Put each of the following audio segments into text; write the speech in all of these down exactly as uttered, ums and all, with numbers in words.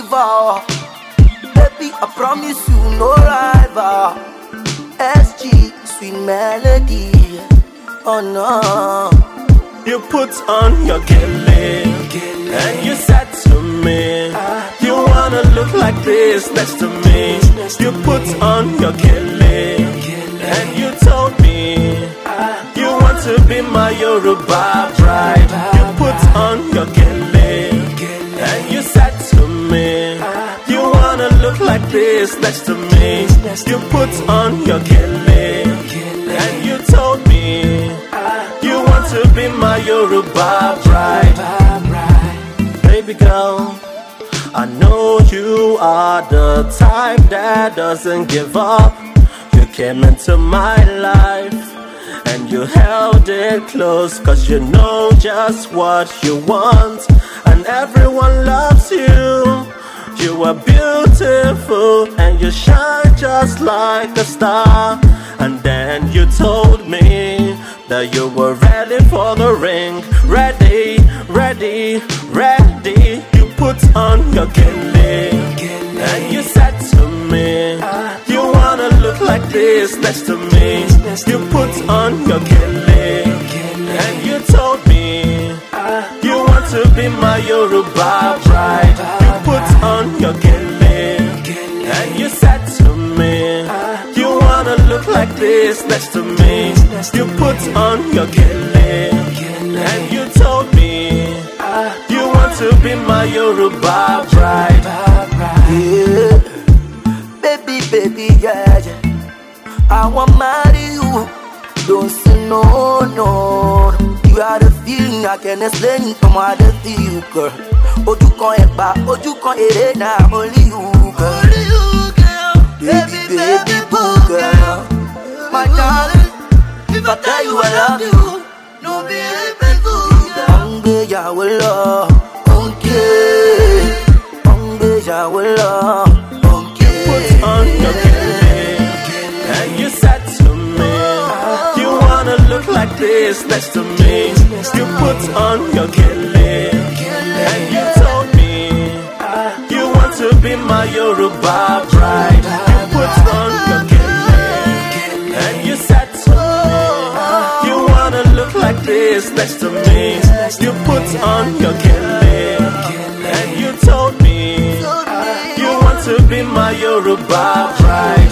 rival. Baby, I promise you no rival. S G, sweet melody. Oh no. You put on your gele, and you said to me, you wanna look like this next to me. You put on your gele, and you told me, you want to be my Yoruba bride. You put on your gele, and you said to me, you wanna look like this next to me. You put on your gele, and you told me, you want to be my Yoruba bride. Baby girl, I know you are the type that doesn't give up. You came into my life and you held it close, cause you know just what you want, and everyone loves you. You are beautiful and you shine just like a star. And then you told me that you were ready for the ring. Ready, ready, ready. You put on your gele, and you said to me, you wanna look like this next to me. You put on your gele, and you told me, you want to be my Yoruba bride. You put on your gele, and you said to me, you wanna look like this next to me. You put on your gele, and you told me, you want to be my Yoruba bride. Yeah. Baby, baby, yeah, yeah. I want marry you. Don't say no, no. You are the feeling I can explain. Come on, the feel, girl. Oju kan epa, oju kan ere na only you, girl. Only you, girl. Baby, baby, boo, girl. My darling, If I tell you I love you, no baby, boo, girl. Hungry, ya will love. Okay. Hungry, ya will love. Okay. Put on your gele, and you said to me, you wanna look like this next to me. You put on your gele, and you told me, you want to be my Yoruba bride. You put on your gele, and you said to me, you wanna look like this next to me. You put on your gele, and you told me, you want to be my Yoruba bride.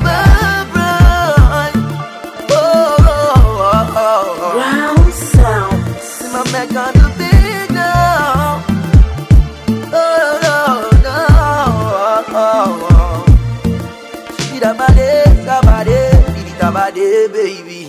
Round sounds. My make on the beat now. Oh, no, no, oh, oh. Shida bade, sabade, didi tabade, baby.